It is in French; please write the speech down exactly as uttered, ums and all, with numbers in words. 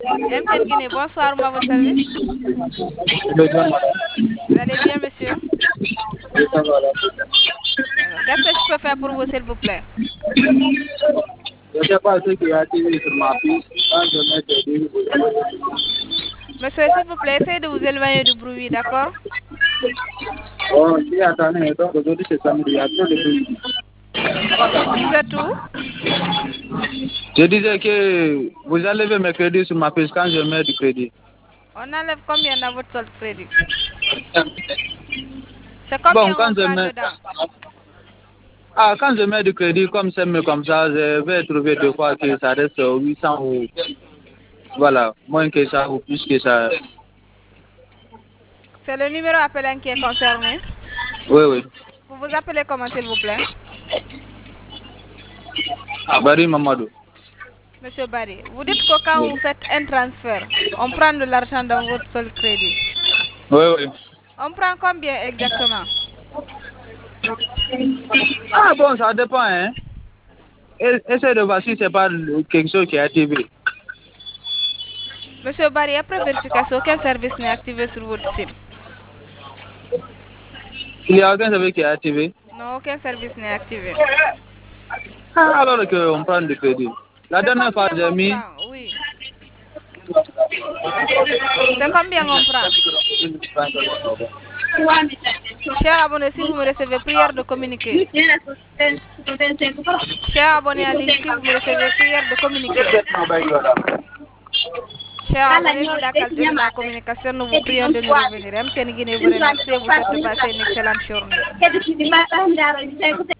M T N Guinée, bonsoir, à votre service. Vous allez bien, monsieur? Qu'est-ce que je peux faire pour vous, s'il vous plaît? Je ne sais pas ce qui a attiré sur ma piste quand je mets des livres. Monsieur, s'il vous plaît, essayez de vous éloigner du bruit, d'accord? Oh, si, attendez, donc aujourd'hui c'est samedi, il y a trop de bruit. Vous êtes où? Je disais que vous enlevez mes crédits sur ma piste quand je mets du crédit. On enlève combien dans votre solde crédit? C'est Bon, combien quand on je prend mets... dedans? Ah, quand je mets du crédit comme ça, mais comme ça, je vais trouver deux fois que ça reste huit cents ou... Voilà, moins que ça ou plus que ça. C'est le numéro appelant qui est concerné. Oui, oui. Vous vous appelez comment, s'il vous plaît? Barry Mamadou. Monsieur Barry, vous dites que quand Oui, vous faites un transfert, on prend de l'argent dans votre solde crédit. oui, oui. On prend combien exactement? Ah bon, ça dépend, hein. E- Essaye de voir si c'est pas le- quelque chose qui est activé. Monsieur Barry, après vérification, aucun service n'est activé sur votre SIM. Il n'y a aucun service qui est activé. Non, aucun service n'est activé. Ah, alors qu'on prend du crédit. La C'est dernière fois, combien j'ai on mis... prend? Oui. C'est combien on prend? Cher abonné, si vous me recevez, prière de communiquer. Cher abonné en ligne, si vous me recevez, prière de communiquer. Cher abonné, si la qualité de la communication, nous vous prions de nous revenir. M T N Guinée vous remercie et vous souhaite de passer une excellente journée.